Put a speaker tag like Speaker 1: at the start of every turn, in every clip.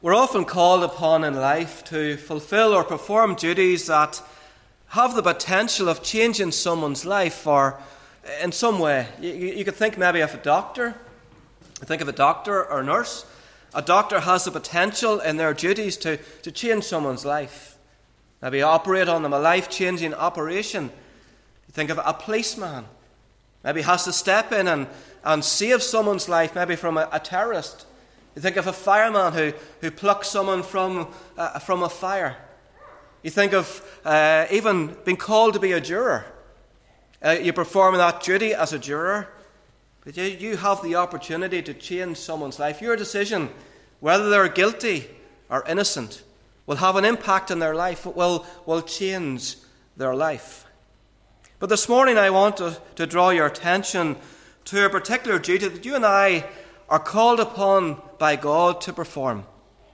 Speaker 1: We're often called upon in life to fulfill or perform duties that have the potential of changing someone's life or in some way. You could think maybe of a doctor. Think of a doctor or a nurse. A doctor has the potential in their duties to change someone's life. Maybe operate on them, a life-changing operation. You think of a policeman. Maybe has to step in and save someone's life, maybe from a terrorist. You think of a fireman who plucks someone from a fire. You think of even being called to be a juror. You perform that duty as a juror. But you have the opportunity to change someone's life. Your decision, whether they're guilty or innocent, will have an impact on their life. It will change their life. But this morning I want to draw your attention to a particular duty that you and I are called upon by God to perform.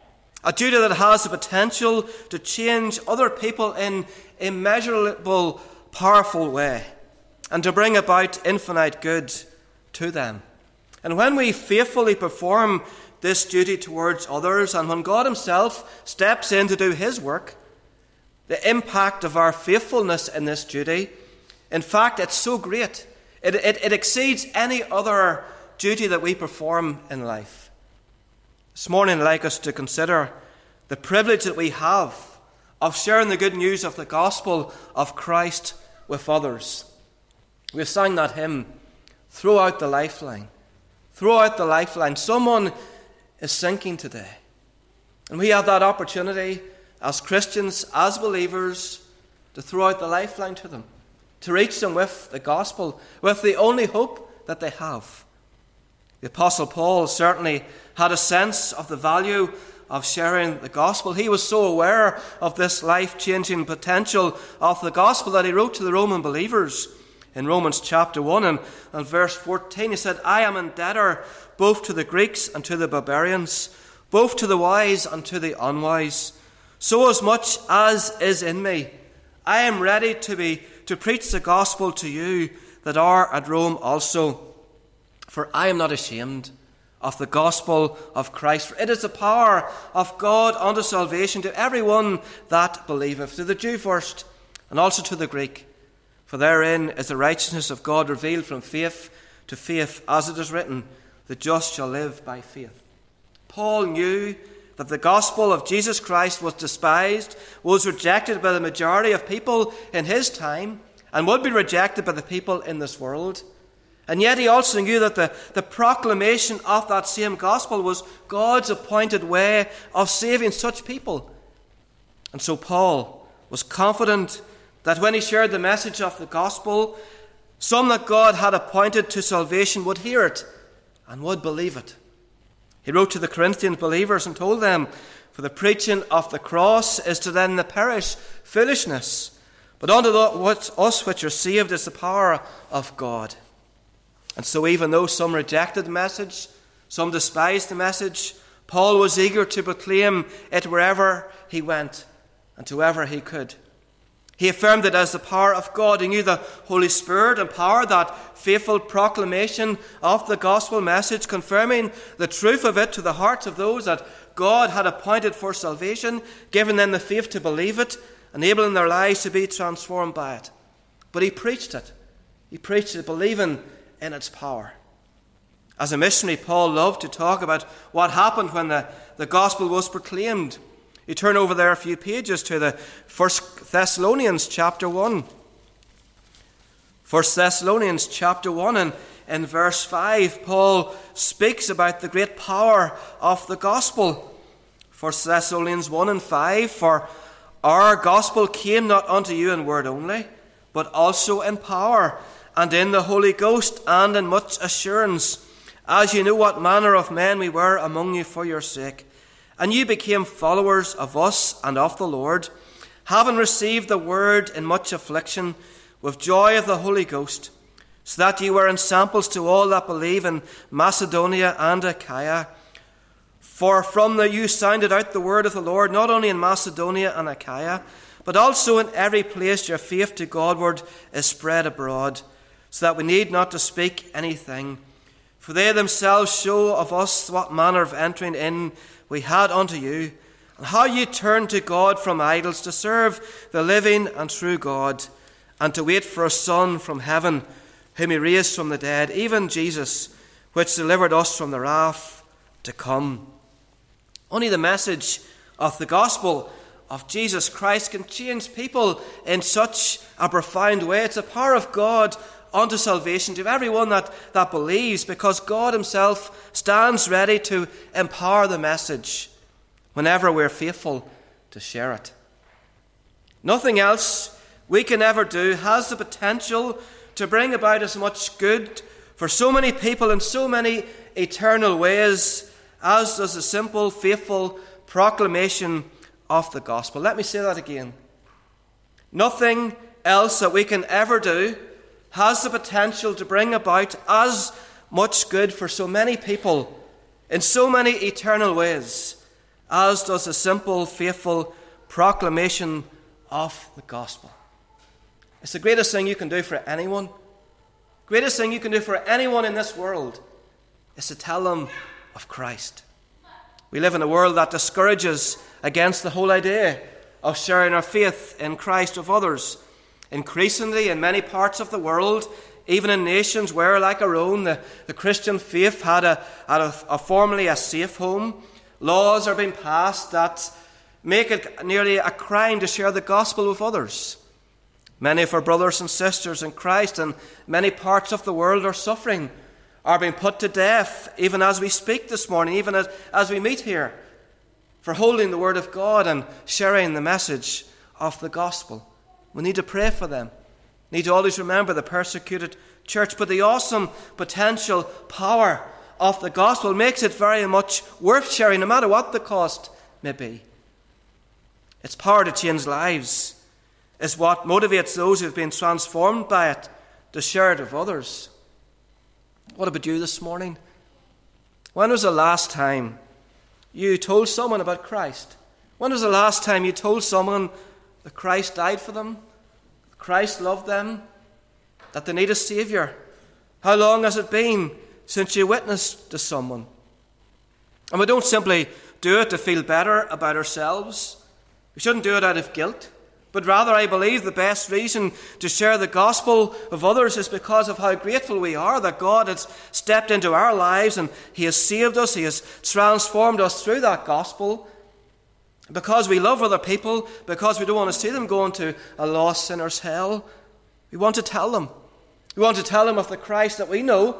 Speaker 1: A duty that has the potential to change other people in a immeasurable, powerful way and to bring about infinite good to them. And when we faithfully perform this duty towards others, and when God himself steps in to do his work, the impact of our faithfulness in this duty, in fact, it's so great. It exceeds any other duty that we perform in life. This morning I'd like us to consider the privilege that we have of sharing the good news of the gospel of Christ with others. We've sang that hymn, Throw Out the Lifeline. Throw out the lifeline. Someone is sinking today. And we have that opportunity as Christians, as believers, to throw out the lifeline to them, to reach them with the gospel, with the only hope that they have. The Apostle Paul certainly had a sense of the value of sharing the gospel. He was so aware of this life-changing potential of the gospel that he wrote to the Roman believers in Romans chapter 1 and verse 14. He said, I am in debtor both to the Greeks and to the barbarians, both to the wise and to the unwise. So as much as is in me, I am ready to preach the gospel to you that are at Rome also. For I am not ashamed of the gospel of Christ. For it is the power of God unto salvation to everyone that believeth, to the Jew first, and also to the Greek. For therein is the righteousness of God revealed from faith to faith, as it is written, the just shall live by faith. Paul knew that the gospel of Jesus Christ was despised, was rejected by the majority of people in his time, and would be rejected by the people in this world. And yet he also knew that the proclamation of that same gospel was God's appointed way of saving such people. And so Paul was confident that when he shared the message of the gospel, some that God had appointed to salvation would hear it and would believe it. He wrote to the Corinthian believers and told them, for the preaching of the cross is to them that perish foolishness, but unto us which are saved is the power of God. And so even though some rejected the message, some despised the message, Paul was eager to proclaim it wherever he went and to whoever he could. He affirmed it as the power of God. He knew the Holy Spirit empowered that faithful proclamation of the gospel message, confirming the truth of it to the hearts of those that God had appointed for salvation, giving them the faith to believe it, enabling their lives to be transformed by it. But he preached it. He preached it, believing in its power. As a missionary, Paul loved to talk about what happened when the gospel was proclaimed. You turn over there a few pages to the 1 Thessalonians chapter 1. 1 Thessalonians chapter 1 and in verse 5, Paul speaks about the great power of the gospel. 1 Thessalonians 1 and 5, for our gospel came not unto you in word only, but also in power, and in the Holy Ghost, and in much assurance, as you know what manner of men we were among you for your sake. And you became followers of us and of the Lord, having received the word in much affliction, with joy of the Holy Ghost, so that you were ensamples to all that believe in Macedonia and Achaia. For from you sounded out the word of the Lord, not only in Macedonia and Achaia, but also in every place your faith to Godward is spread abroad, so that we need not to speak anything. For they themselves show of us what manner of entering in we had unto you, and how ye turned to God from idols to serve the living and true God, and to wait for a Son from heaven, whom he raised from the dead, even Jesus, which delivered us from the wrath to come. Only the message of the gospel of Jesus Christ can change people in such a profound way. It's the power of God unto salvation to everyone that believes, because God himself stands ready to empower the message whenever we're faithful to share it. Nothing else we can ever do has the potential to bring about as much good for so many people in so many eternal ways as does the simple, faithful proclamation of the gospel. Let me say that again. Nothing else that we can ever do has the potential to bring about as much good for so many people in so many eternal ways as does the simple, faithful proclamation of the gospel. It's the greatest thing you can do for anyone. Greatest thing you can do for anyone in this world is to tell them of Christ. We live in a world that discourages against the whole idea of sharing our faith in Christ with others. Increasingly, in many parts of the world, even in nations where, like our own, the Christian faith had a formerly a safe home, laws are being passed that make it nearly a crime to share the gospel with others. Many of our brothers and sisters in Christ in many parts of the world are suffering, are being put to death, even as we speak this morning, even as we meet here, for holding the word of God and sharing the message of the gospel. We need to pray for them. We need to always remember the persecuted church. But the awesome potential power of the gospel makes it very much worth sharing, no matter what the cost may be. Its power to change lives is what motivates those who have been transformed by it to share it with others. What about you this morning? When was the last time you told someone about Christ? When was the last time you told someone that Christ died for them, that Christ loved them, that they need a Saviour? How long has it been since you witnessed to someone? And we don't simply do it to feel better about ourselves. We shouldn't do it out of guilt. But rather, I believe the best reason to share the gospel with others is because of how grateful we are that God has stepped into our lives and he has saved us, he has transformed us through that gospel. Because we love other people, because we don't want to see them go into a lost sinner's hell, we want to tell them. We want to tell them of the Christ that we know,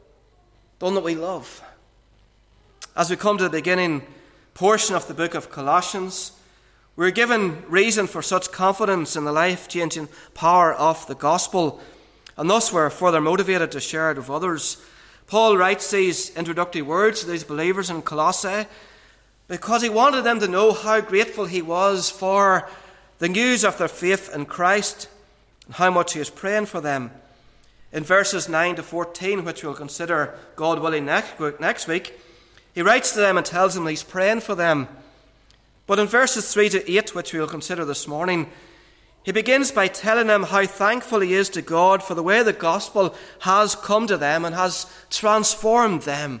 Speaker 1: the one that we love. As we come to the beginning portion of the book of Colossians, we're given reason for such confidence in the life-changing power of the gospel, and thus we're further motivated to share it with others. Paul writes these introductory words to these believers in Colossae because he wanted them to know how grateful he was for the news of their faith in Christ and how much he is praying for them. In verses 9 to 14, which we'll consider, God willing, next week, he writes to them and tells them he's praying for them. But in verses 3 to 8, which we'll consider this morning, he begins by telling them how thankful he is to God for the way the gospel has come to them and has transformed them.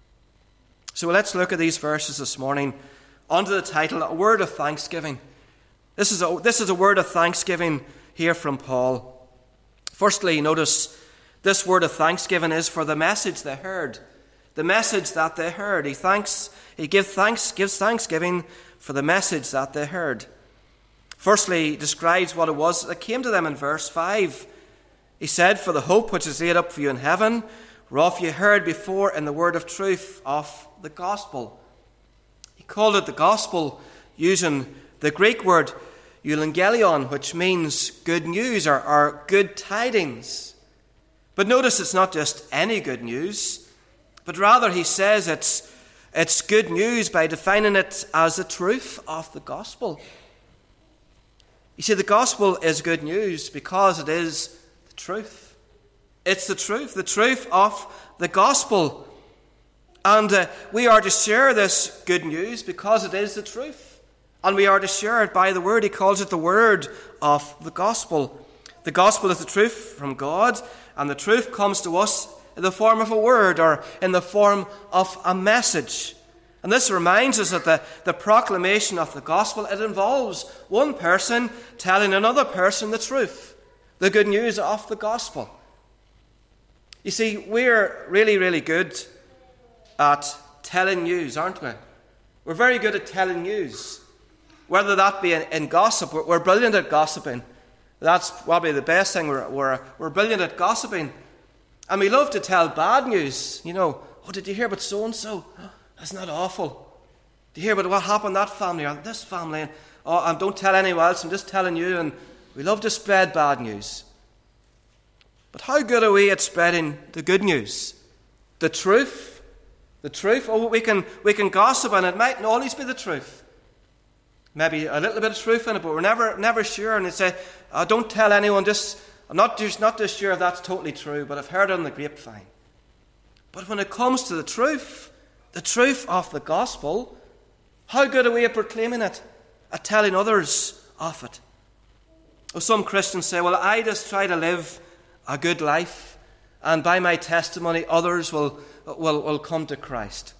Speaker 1: So let's look at these verses this morning under the title, A Word of Thanksgiving. This is a word of thanksgiving here from Paul. Firstly, notice this word of thanksgiving is for the message they heard. The message that they heard. He gives thanksgiving for the message that they heard. Firstly, he describes what it was that came to them in verse 5. He said, for the hope which is laid up for you in heaven, whereof you heard before in the word of truth of the gospel. He called it the gospel using the Greek word euangelion, which means good news or good tidings. But notice it's not just any good news, but rather he says it's good news by defining it as the truth of the gospel. You see, the gospel is good news because it is the truth. It's the truth of the gospel. And we are to share this good news because it is the truth. And we are to share it by the word. He calls it the word of the gospel. The gospel is the truth from God, and the truth comes to us in the form of a word or in the form of a message. And this reminds us that the proclamation of the gospel, it involves one person telling another person the truth, the good news of the gospel. You see, we're really, really good at telling news, aren't we? We're very good at telling news. Whether that be in gossip, we're brilliant at gossiping. That's probably the best thing. We're brilliant at gossiping. And we love to tell bad news. You know, oh, did you hear about so-and-so? Isn't that awful? Did you hear about what happened in that family or this family? And don't tell anyone else, I'm just telling you. And we love to spread bad news. But how good are we at spreading the good news? The truth? The truth? Oh, we can gossip and it mightn't always be the truth. Maybe a little bit of truth in it, but we're never sure. And they say, don't tell anyone this. I'm not just sure if that's totally true, but I've heard it on the grapevine. But when it comes to the truth of the gospel, how good are we at proclaiming it, at telling others of it? Well, some Christians say, well, I just try to live a good life, and by my testimony, others will come to Christ.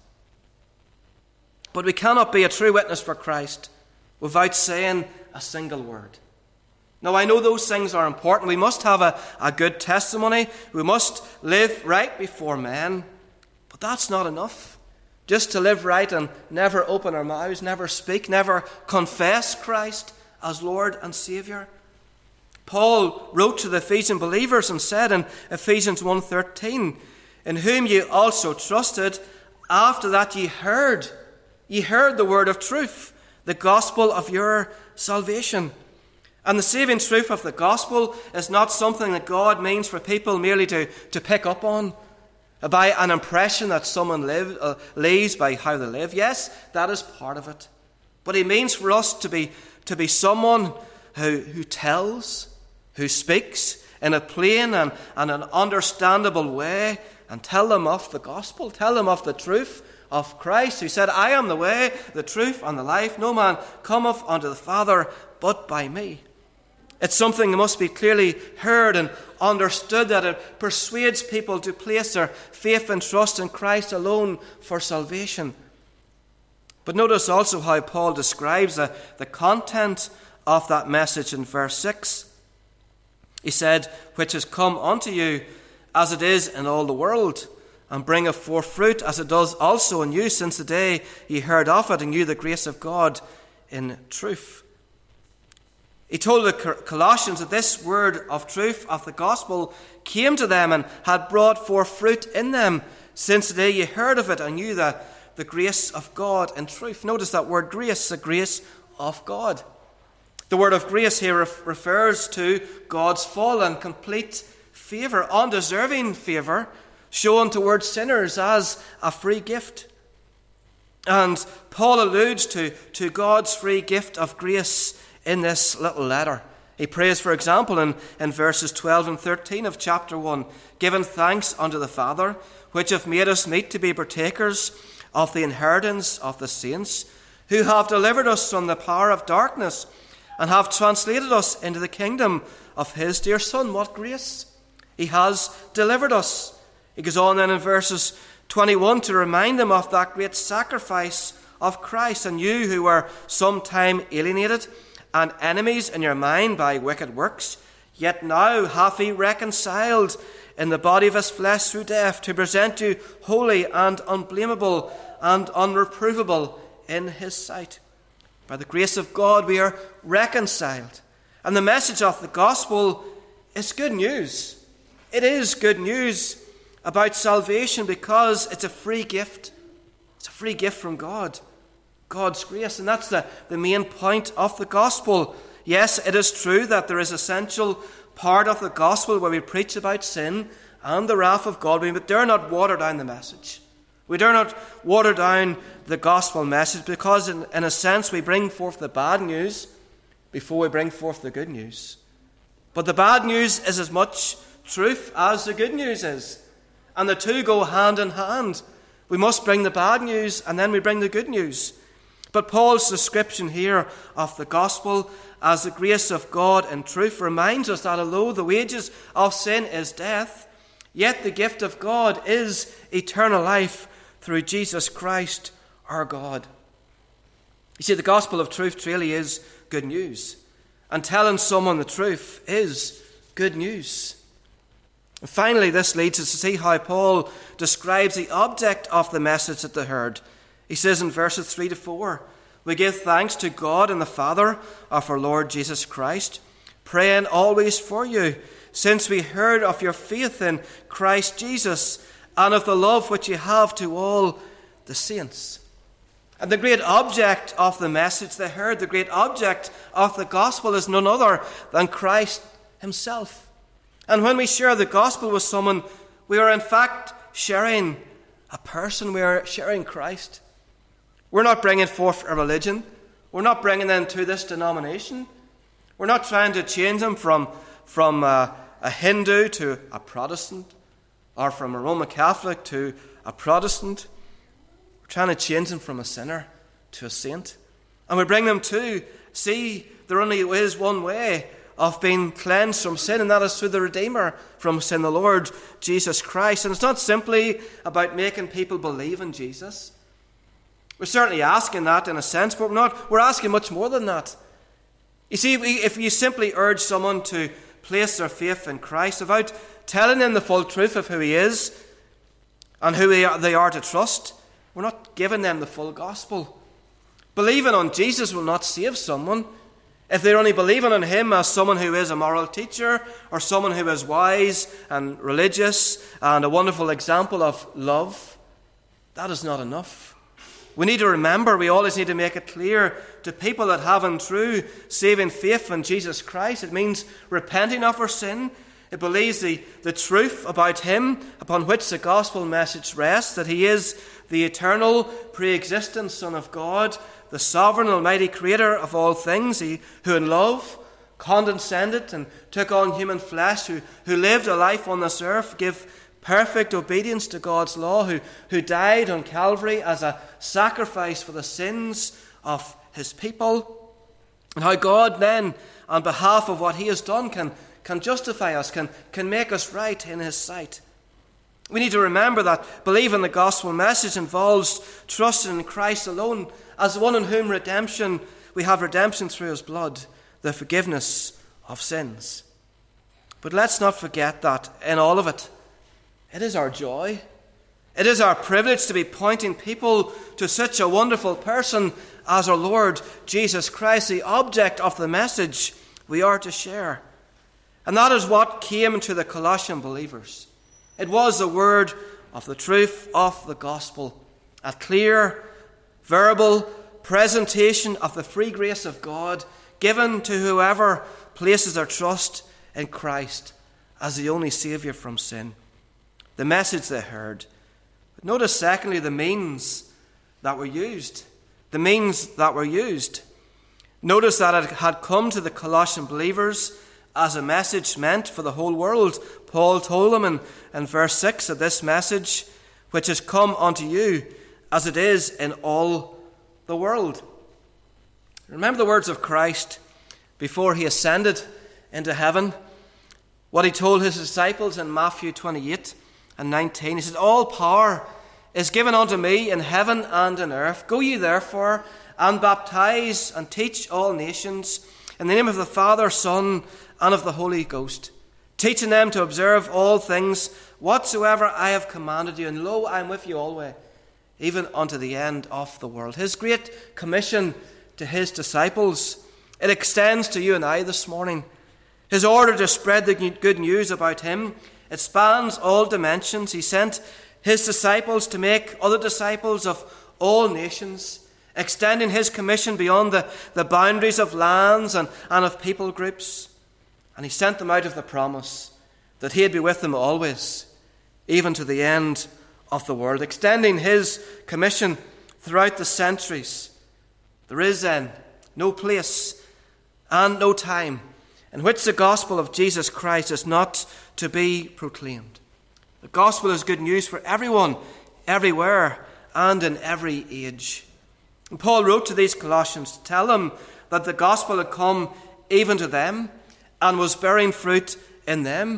Speaker 1: But we cannot be a true witness for Christ without saying a single word. Now, I know those things are important. We must have a good testimony. We must live right before men. But that's not enough. Just to live right and never open our mouths, never speak, never confess Christ as Lord and Saviour. Paul wrote to the Ephesian believers and said in Ephesians 1:13, in whom ye also trusted, after that ye heard the word of truth, the gospel of your salvation. And the saving truth of the gospel is not something that God means for people merely to pick up on, by an impression that someone leaves by how they live. Yes, that is part of it. But he means for us to be someone who tells, who speaks in a plain and an understandable way, and tell them of the gospel, tell them of the truth of Christ, who said, I am the way, the truth, and the life. No man cometh unto the Father but by me. It's something that must be clearly heard and understood, that it persuades people to place their faith and trust in Christ alone for salvation. But notice also how Paul describes the content of that message in verse 6. He said, which has come unto you as it is in all the world, and bringeth forth fruit as it does also in you, since the day ye heard of it and knew the grace of God in truth. He told the Colossians that this word of truth, of the gospel, came to them and had brought forth fruit in them, since the day ye heard of it and knew the grace of God in truth. Notice that word grace, the grace of God. The word of grace here refers to God's full and complete favour, undeserving favour, shown towards sinners as a free gift. And Paul alludes to God's free gift of grace in this little letter. He prays, for example, in verses 12 and 13 of chapter 1, giving thanks unto the Father, which hath made us meet to be partakers of the inheritance of the saints, who have delivered us from the power of darkness, and have translated us into the kingdom of his dear Son. What grace! He has delivered us. He goes on then in verses 21 to remind them of that great sacrifice of Christ. And you who were sometime alienated and enemies in your mind by wicked works, yet now hath he reconciled in the body of his flesh through death, to present you holy and unblameable and unreprovable in his sight. By the grace of God we are reconciled. And the message of the gospel is good news. It is good news about salvation because it's a free gift. It's a free gift from God. God's grace, and that's the main point of the gospel. Yes, it is true that there is an essential part of the gospel where we preach about sin and the wrath of God. We dare not water down the message. We dare not water down the gospel message, because in a sense we bring forth the bad news before we bring forth the good news. But the bad news is as much truth as the good news is, and the two go hand in hand. We must bring the bad news and then we bring the good news. But Paul's description here of the gospel as the grace of God in truth reminds us that although the wages of sin is death, Yet the gift of God is eternal life through Jesus Christ our God. You see, the gospel of truth really is good news. And telling someone the truth is good news. And finally, this leads us to see how Paul describes the object of the message that they heard. He says in verses 3 to 4, "We give thanks to God and the Father of our Lord Jesus Christ, praying always for you, since we heard of your faith in Christ Jesus and of the love which you have to all the saints." And the great object of the message they heard, the great object of the gospel, is none other than Christ himself. And when we share the gospel with someone, we are in fact sharing a person. We are sharing Christ. We're not bringing forth a religion. We're not bringing them to this denomination. We're not trying to change them from a Hindu to a Protestant, or from a Roman Catholic to a Protestant. We're trying to change them from a sinner to a saint. And we bring them to see there only is one way of being cleansed from sin, and that is through the Redeemer from sin, the Lord Jesus Christ. And it's not simply about making people believe in Jesus. We're certainly asking that in a sense, but we're asking much more than that. You see, if you simply urge someone to place their faith in Christ without telling them the full truth of who he is and who they are to trust, we're not giving them the full gospel. Believing on Jesus will not save someone. If they're only believing on him as someone who is a moral teacher, or someone who is wise and religious and a wonderful example of love, that is not enough. We need to remember, we always need to make it clear to people that having true saving faith in Jesus Christ, it means repenting of our sin. It believes the truth about him upon which the gospel message rests, that he is the eternal, pre-existent Son of God, the sovereign, almighty creator of all things, he who in love condescended and took on human flesh, who lived a life on this earth, give perfect obedience to God's law, who died on Calvary as a sacrifice for the sins of his people, and how God then, on behalf of what he has done, can justify us, can make us right in his sight. We need to remember that believing the gospel message involves trusting in Christ alone as the one in whom we have redemption through his blood, the forgiveness of sins. But let's not forget that in all of it, it is our joy. It is our privilege to be pointing people to such a wonderful person as our Lord Jesus Christ, the object of the message we are to share. And that is what came to the Colossian believers. It was the word of the truth of the gospel, a clear, verbal presentation of the free grace of God given to whoever places their trust in Christ as the only Saviour from sin. The message they heard. But notice, secondly, the means that were used. The means that were used. Notice that it had come to the Colossian believers as a message meant for the whole world. Paul told them in verse 6 of this message, which has come unto you as it is in all the world. Remember the words of Christ before he ascended into heaven, what he told his disciples in Matthew 28 and 19. He said, "All power is given unto me in heaven and in earth. Go ye therefore and baptize and teach all nations in the name of the Father, Son, and of the Holy Ghost, teaching them to observe all things whatsoever I have commanded you. And lo, I am with you always, even unto the end of the world." His great commission to his disciples, it extends to you and I this morning. His order to spread the good news about him, it spans all dimensions. He sent his disciples to make other disciples of all nations, extending his commission beyond the boundaries of lands and of people groups. And he sent them out of the promise that he'd be with them always, even to the end of the world, extending his commission throughout the centuries. There is then no place and no time in which the gospel of Jesus Christ is not to be proclaimed. The gospel is good news for everyone, everywhere, and in every age. And Paul wrote to these Colossians to tell them that the gospel had come even to them and was bearing fruit in them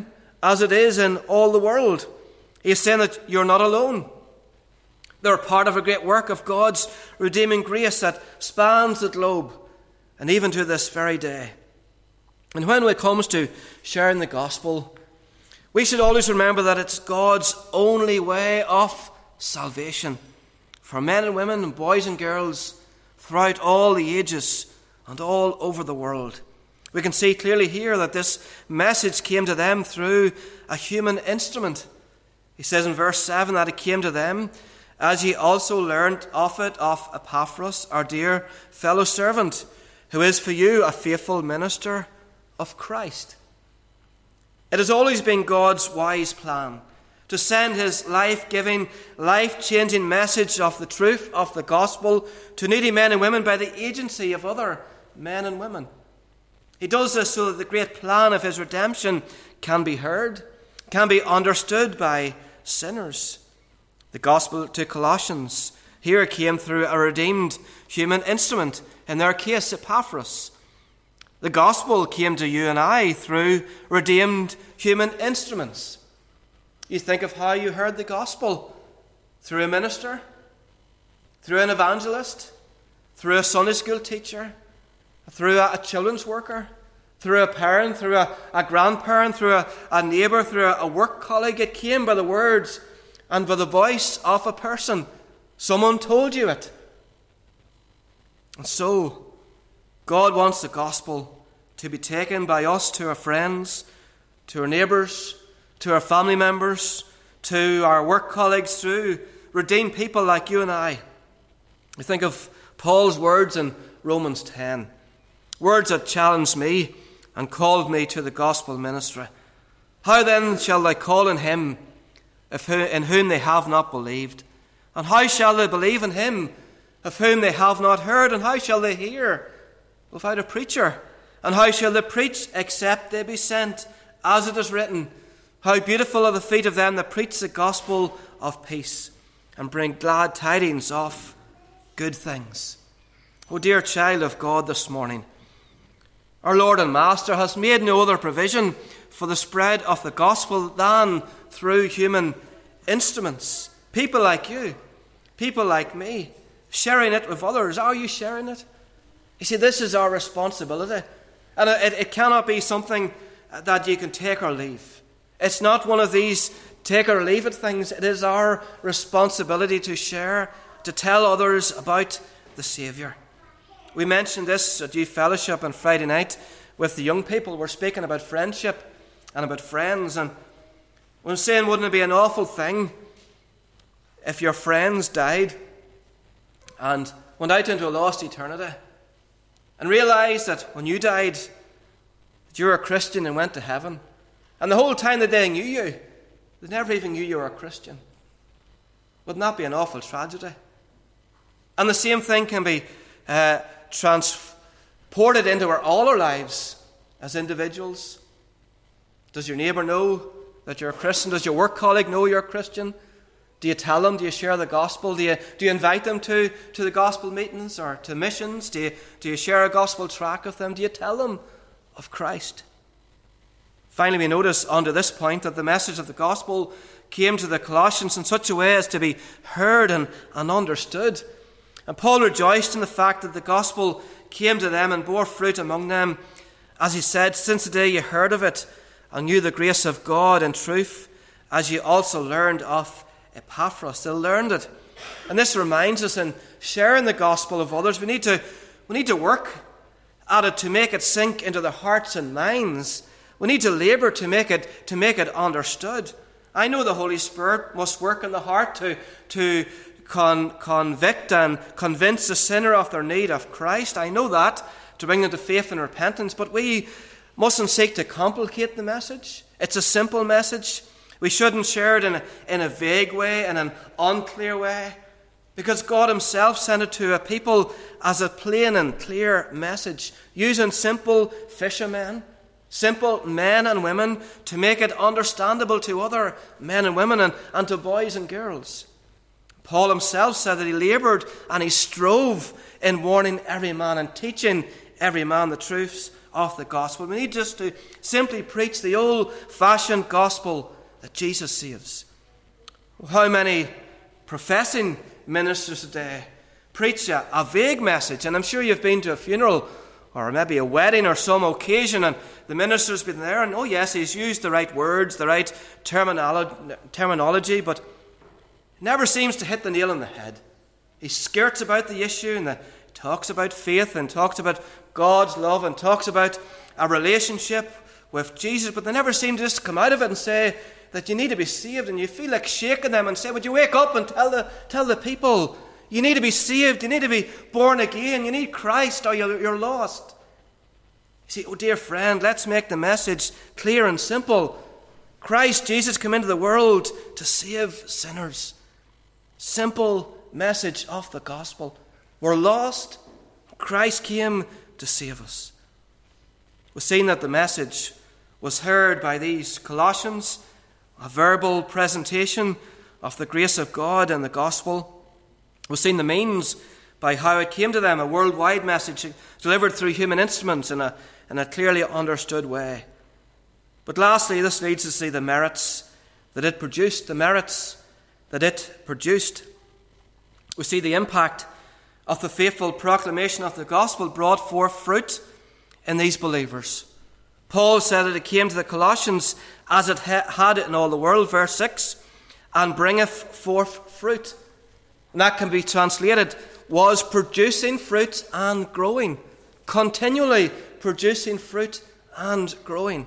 Speaker 1: as it is in all the world. He's saying that you're not alone. They're part of a great work of God's redeeming grace that spans the globe and even to this very day. And when it comes to sharing the gospel, we should always remember that it's God's only way of salvation for men and women and boys and girls throughout all the ages and all over the world. We can see clearly here that this message came to them through a human instrument. He says in verse 7 that it came to them as ye also learned of it of Epaphras, our dear fellow servant, who is for you a faithful minister of Christ. It has always been God's wise plan to send his life-giving, life-changing message of the truth of the gospel to needy men and women by the agency of other men and women. He does this so that the great plan of his redemption can be heard, can be understood by sinners. The gospel to Colossians here came through a redeemed human instrument, in their case Epaphras. The gospel came to you and I through redeemed human instruments. You think of how you heard the gospel: through a minister, through an evangelist, through a Sunday school teacher, through a children's worker, through a parent, through a grandparent, through a neighbour, through a work colleague. It came by the words and by the voice of a person. Someone told you it. And so, God wants the gospel to be taken by us to our friends, to our neighbours, to our family members, to our work colleagues, through redeemed people like you and I. We think of Paul's words in Romans 10, words that challenged me and called me to the gospel ministry. How then shall they call on him in whom they have not believed? And how shall they believe in him of whom they have not heard? And how shall they hear without a preacher? And how shall they preach except they be sent? As it is written, how beautiful are the feet of them that preach the gospel of peace and bring glad tidings of good things. Oh, dear child of God, this morning, our Lord and Master has made no other provision for the spread of the gospel than through human instruments. People like you, people like me, sharing it with others. Are you sharing it? You see, this is our responsibility. And it cannot be something that you can take or leave. It's not one of these take or leave it things. It is our responsibility to share, to tell others about the Saviour. We mentioned this at Youth Fellowship on Friday night with the young people. We're speaking about friendship and about friends. And we're saying, wouldn't it be an awful thing if your friends died and went out into a lost eternity and realised that when you died, that you were a Christian and went to heaven, and the whole time that they knew you, they never even knew you were a Christian? Wouldn't that be an awful tragedy? And the same thing can be transported into all our lives as individuals. Does your neighbour know that you're a Christian? Does your work colleague know you're a Christian? Do you tell them? Do you share the gospel? Do you invite them to the gospel meetings or to missions? Do you share a gospel tract with them? Do you tell them of Christ? Finally, we notice under this point that the message of the gospel came to the Colossians in such a way as to be heard and understood. And Paul rejoiced in the fact that the gospel came to them and bore fruit among them. As he said, since the day you heard of it and knew the grace of God in truth, as you also learned of Epaphras. They learned it. And this reminds us, in sharing the gospel of others, we need to work at it to make it sink into their hearts and minds. We need to labour to make it understood. I know the Holy Spirit must work in the heart to convict and convince the sinner of their need of Christ. I know that, to bring them to faith and repentance. But we mustn't seek to complicate the message. It's a simple message. We shouldn't share it in a vague way, in an unclear way, because God himself sent it to a people as a plain and clear message, using simple fishermen, simple men and women, to make it understandable to other men and women and to boys and girls. Paul himself said that he laboured and he strove in warning every man and teaching every man the truths of the gospel. We need just to simply preach the old-fashioned gospel that Jesus saves. How many professing ministers today preach a vague message? And I'm sure you've been to a funeral or maybe a wedding or some occasion, and the minister's been there, and oh yes, he's used the right words, the right terminology, but it never seems to hit the nail on the head. He skirts about the issue, and talks about faith, and talks about God's love, and talks about a relationship with Jesus, but they never seem to just come out of it and say that you need to be saved, and you feel like shaking them and say, would you wake up and tell the people, you need to be saved, you need to be born again, you need Christ or you're lost. You see, oh dear friend, let's make the message clear and simple. Christ Jesus came into the world to save sinners. Simple message of the gospel. We're lost. Christ came to save us. We've seen that the message was heard by these Colossians, a verbal presentation of the grace of God and the gospel. We've seen the means by how it came to them, a worldwide message delivered through human instruments in a clearly understood way. But lastly, this leads us to see the merits that it produced. We see the impact of the faithful proclamation of the gospel brought forth fruit in these believers. Paul said that it came to the Colossians as it had in all the world, verse 6, and bringeth forth fruit. And that can be translated, was producing fruit and growing. Continually producing fruit and growing.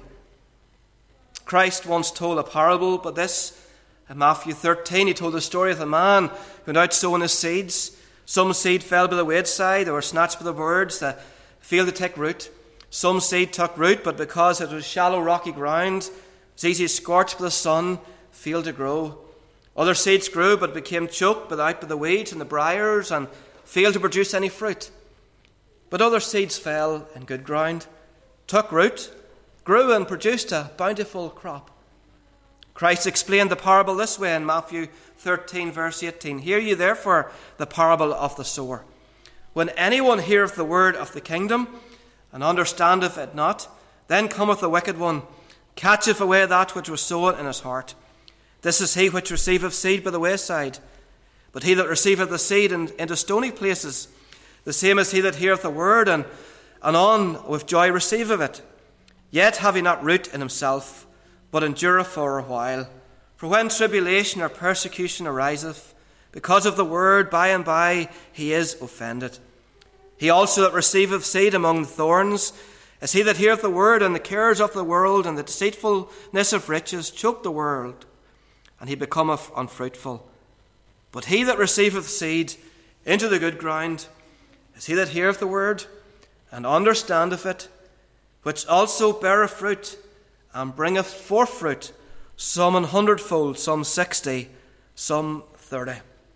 Speaker 1: Christ once told a parable, but this, in Matthew 13, he told the story of a man who went out sowing his seeds. Some seed fell by the wayside, they were snatched by the birds, that failed to take root. Some seed took root, but because it was shallow, rocky ground, it was easily scorched by the sun, failed to grow. Other seeds grew, but became choked by the weeds and the briars, and failed to produce any fruit. But other seeds fell in good ground, took root, grew, and produced a bountiful crop. Christ explained the parable this way in Matthew 13, verse 18. Hear ye therefore the parable of the sower. When anyone heareth the word of the kingdom, and understandeth it not, then cometh the wicked one, catcheth away that which was sown in his heart. This is he which receiveth seed by the wayside. But he that receiveth the seed into stony places, the same is he that heareth the word, and anon with joy receiveth it. Yet have he not root in himself, but endureth for a while. For when tribulation or persecution ariseth, because of the word, by and by he is offended. He also that receiveth seed among the thorns is he that heareth the word, and the cares of the world and the deceitfulness of riches choke the word, and he becometh unfruitful. But he that receiveth seed into the good ground is he that heareth the word, and understandeth it, which also beareth fruit, and bringeth forth fruit, some 100-fold, some 60, some 30.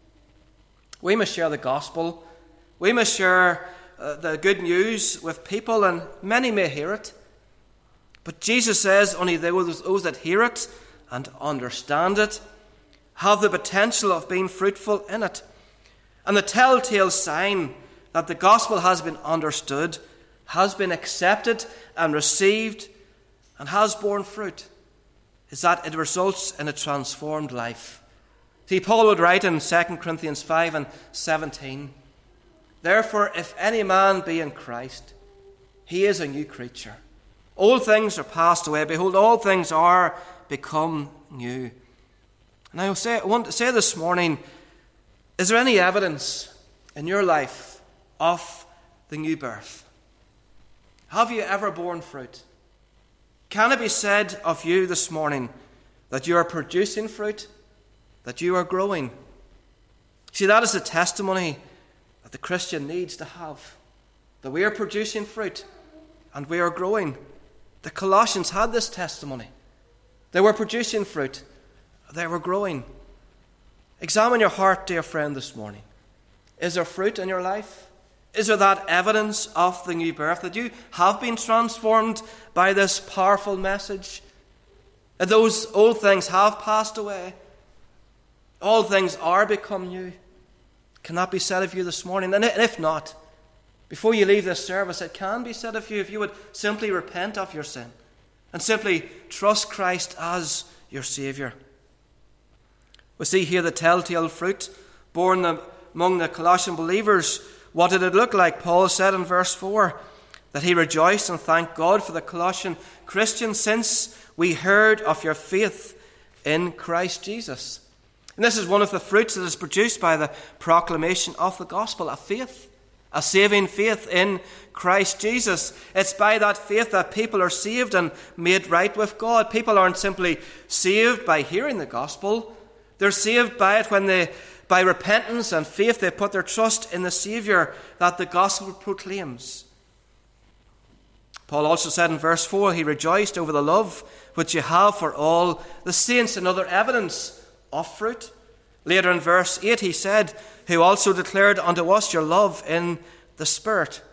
Speaker 1: We must share the gospel. We must share the good news with people, and many may hear it. But Jesus says only those that hear it and understand it have the potential of being fruitful in it. And the telltale sign that the gospel has been understood, has been accepted and received, and has borne fruit, is that it results in a transformed life. See, Paul would write in 2 Corinthians 5 and 17, therefore, if any man be in Christ, he is a new creature. Old things are passed away. Behold, all things are become new. And I want to say this morning, is there any evidence in your life of the new birth? Have you ever borne fruit? Can it be said of you this morning that you are producing fruit, that you are growing? See, that is the testimony that the Christian needs to have, that we are producing fruit and we are growing. The Colossians had this testimony. They were producing fruit. They were growing. Examine your heart, dear friend, this morning. Is there fruit in your life? Is there that evidence of the new birth, that you have been transformed by this powerful message? That those old things have passed away? All things are become new? Can that be said of you this morning? And if not, Before you leave this service, it can be said of you if you would simply repent of your sin and simply trust Christ as your Saviour. We see here the telltale fruit born among the Colossian believers. What did it look like? Paul said in verse 4 that he rejoiced and thanked God for the Colossian Christians since we heard of your faith in Christ Jesus. And this is one of the fruits that is produced by the proclamation of the gospel, a faith, a saving faith in Christ Jesus. It's by that faith that people are saved and made right with God. People aren't simply saved by hearing the gospel. They're saved by it when by repentance and faith, they put their trust in the Saviour that the gospel proclaims. Paul also said in verse 4, he rejoiced over the love which you have for all the saints, another evidence of fruit. Later in verse 8 he said, who also declared unto us your love in the Spirit.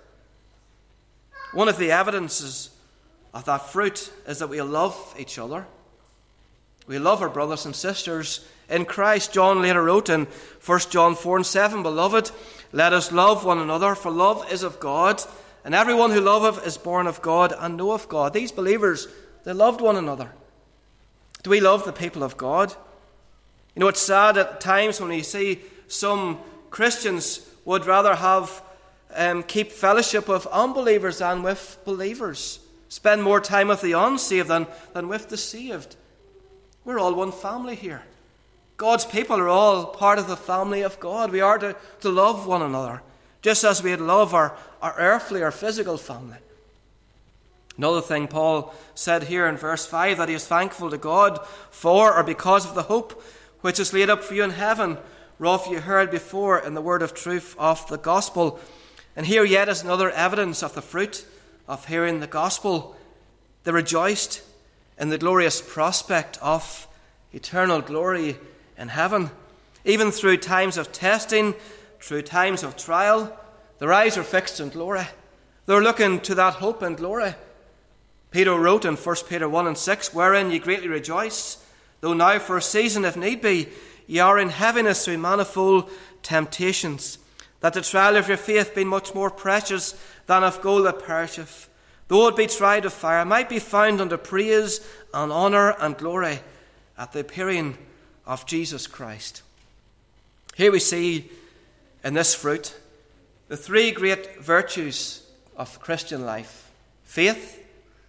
Speaker 1: One of the evidences of that fruit is that we love each other. We love our brothers and sisters in Christ. John later wrote in 1 John 4:7, Beloved, let us love one another, for love is of God, and everyone who loveth is born of God and knoweth God. These believers, they loved one another. Do we love the people of God? You know, it's sad at times when we see some Christians would rather have keep fellowship with unbelievers than with believers. Spend more time with the unsaved than with the saved. We're all one family here. God's people are all part of the family of God. We are to love one another, just as we'd love our earthly or physical family. Another thing Paul said here in verse 5, that he is thankful to God for or because of the hope which is laid up for you in heaven, whereof you heard before in the word of truth of the gospel. And here yet is another evidence of the fruit of hearing the gospel. They rejoiced in the glorious prospect of eternal glory in heaven. Even through times of testing, through times of trial, their eyes are fixed on glory. They're looking to that hope and glory. Peter wrote in 1 Peter 1:6, wherein ye greatly rejoice, though now for a season, if need be, ye are in heaviness through manifold temptations, that the trial of your faith, being much more precious than of gold that perisheth, though it be tried of fire, might be found unto praise and honour and glory at the appearing of Jesus Christ. Here we see in this fruit the three great virtues of Christian life: faith,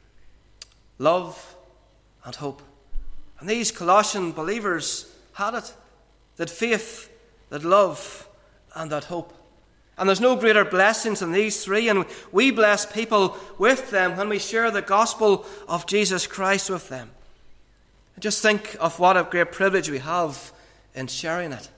Speaker 1: love, and hope. And these Colossian believers had it. That faith, that love, and that hope. And there's no greater blessings than these three, and we bless people with them when we share the gospel of Jesus Christ with them. And just think of what a great privilege we have in sharing it.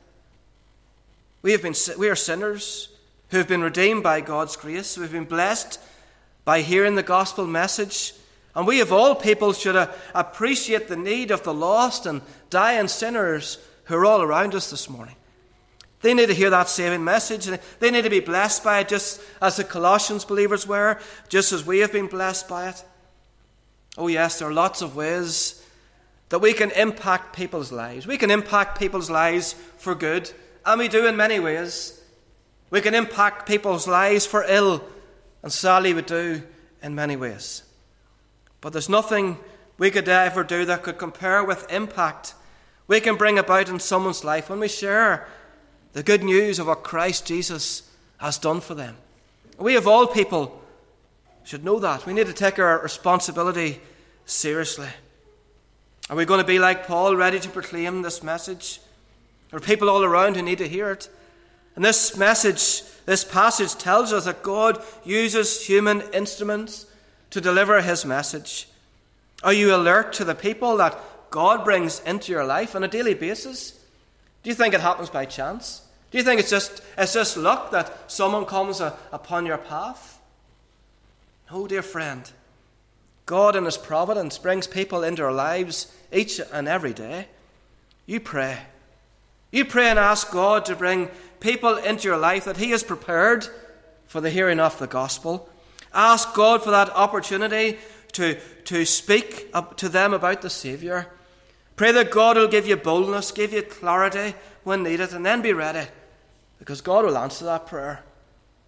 Speaker 1: We are sinners who have been redeemed by God's grace. We've been blessed by hearing the gospel message. And we of all people should appreciate the need of the lost and dying sinners who are all around us this morning. They need to hear that saving message. They need to be blessed by it, just as the Colossians believers were, just as we have been blessed by it. Oh yes, there are lots of ways that we can impact people's lives. We can impact people's lives for good, and we do in many ways. We can impact people's lives for ill, and sadly we do in many ways. But there's nothing we could ever do that could compare with impact we can bring about in someone's life when we share the good news of what Christ Jesus has done for them. We of all people should know that. We need to take our responsibility seriously. Are we going to be like Paul, ready to proclaim this message? There are people all around who need to hear it. And this passage tells us that God uses human instruments to deliver his message. Are you alert to the people that God brings into your life on a daily basis? Do you think it happens by chance? Do you think it's just luck that someone comes upon your path? No, dear friend. God in his providence brings people into our lives each and every day. You pray. You pray and ask God to bring people into your life that he has prepared for the hearing of the gospel. Ask God for that opportunity to speak up to them about the Saviour. Pray that God will give you boldness, give you clarity when needed, and then be ready, because God will answer that prayer.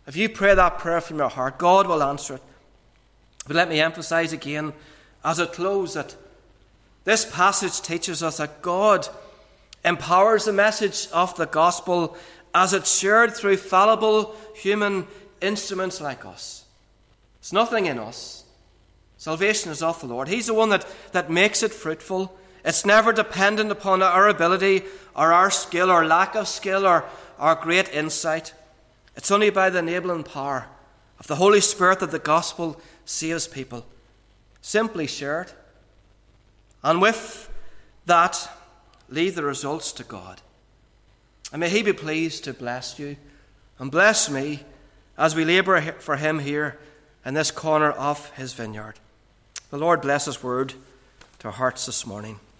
Speaker 1: If you pray that prayer from your heart, God will answer it. But let me emphasize again, as I close, that this passage teaches us that God empowers the message of the gospel as it's shared through fallible human instruments like us. It's nothing in us. Salvation is of the Lord. He's the one that makes it fruitful. It's never dependent upon our ability or our skill or lack of skill or our great insight. It's only by the enabling power of the Holy Spirit that the gospel saves people. Simply share it. And with that, leave the results to God. And may He be pleased to bless you and bless me as we labour for Him here in this corner of His vineyard. The Lord bless His word to our hearts this morning.